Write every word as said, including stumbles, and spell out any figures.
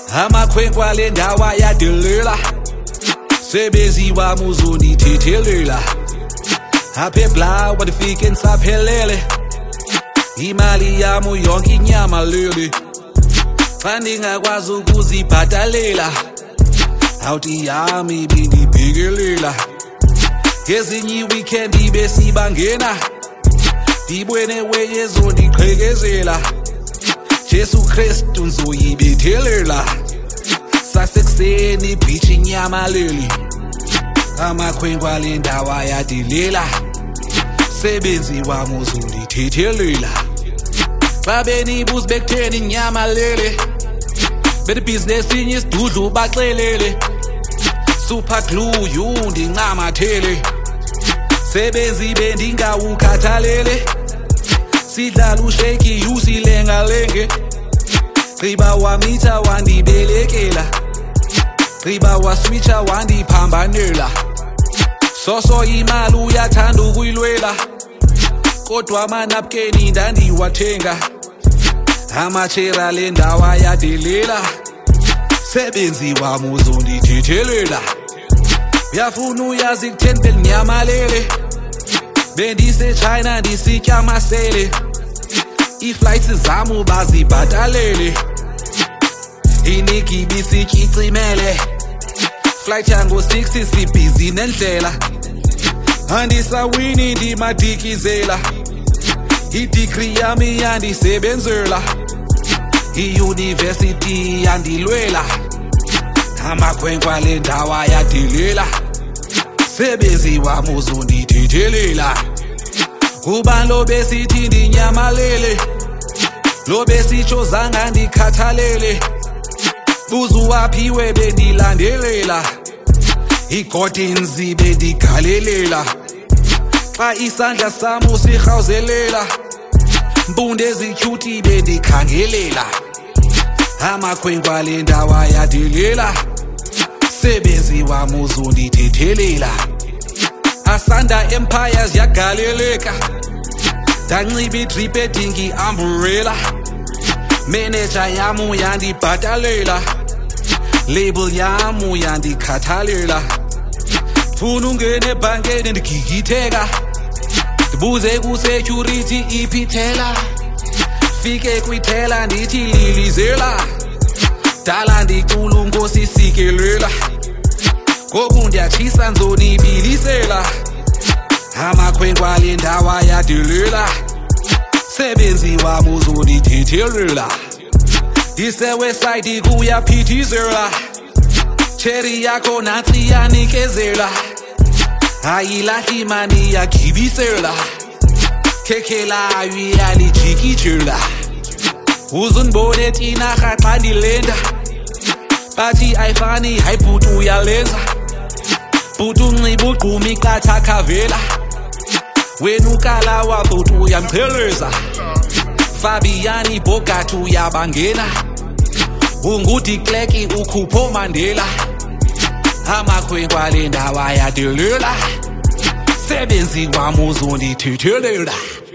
amakhwenkwa le ndawo ayadelela sebenzi wami uzondithethelela apha eBlawa ndifike ndisaphelele imali yami yonke inyama lele xa ndingakwazi ukuzibhatalela awuthi yami bendibhekelela ngezinye iweekend besibangena ndibwene weyezo ndiqhekezela Jesu Kristu nzoyibethelela sasekuseni beach inyama leli amakhwenkwa le ndawo ayadelela sebenzi wami uzondithethelela xa benibuza bekutheni inyama lele bedibhizinesi inye isidudlu baxelele super glue yu ndinqamathele sebenzi bendingawukhathalele sidlala usheki yu silengalenge gqiba wamitha wandibelekela gqiba waswitcha wandiphambanela soso imali uyathanda ukuyilwela kodwa amanapukeni ndandiwathenga amachera le ndawo ayadelela sebenzi wami uzondithethelela uyafuna uyazi kutheni belinyamalele bendisechina ndisitya amasele iiflights zami bazibhatalele iniki bisitya icimele flight yango-six sibhizi nendlela andisawini ndimadikizela idigri yami yandisebenzela iyunivesithi yandilwela amakhwenkwa le ndawo ayadelela sebenzi wami uzondithethelela ubani lo besithi ndinyamalele lo besitsho zanga ndikhathalele buzu waphiwe bendilandelela igodinzi bendigalelela xa isandla sami sirhawuzelela mpunde ezityhuti bendikhangelela amakhwenkwa le ndawo ayadelela sebenzi wami uzondithethelela asanda empires yagaleleka ndanxiba idrip edinga i-umbrella manager yamu yandibhatalela label yamu yandikhathalela funa ungene ebhankeni ndigigitheka ndibuze ku-security iphithela fike kwithela ndithi lilizela dala ndicula unkosi sikelela ngoku ndiyatshisa nzonibilisela amakhwenkwa le ndawo ayadelela sebenzi wami uzondithethelela ndisewesayidi kuyaphithizela cherry yakho nantsi yanikezela ayilahli imani yagibisela kekhelayo iyalijikijela uzundibone tinarha xa ndilenda bathi ayifani hayi bhuti uyalenza bhuti unxiba ugquma iqatha khavela wena ukalawa bhuti uyamqheleza Fabiani Bogart uyabangena ungudikleki ukhupho Mandela amakhwenkwa le ndawo ayadelela sebenzi wami uzondithethelela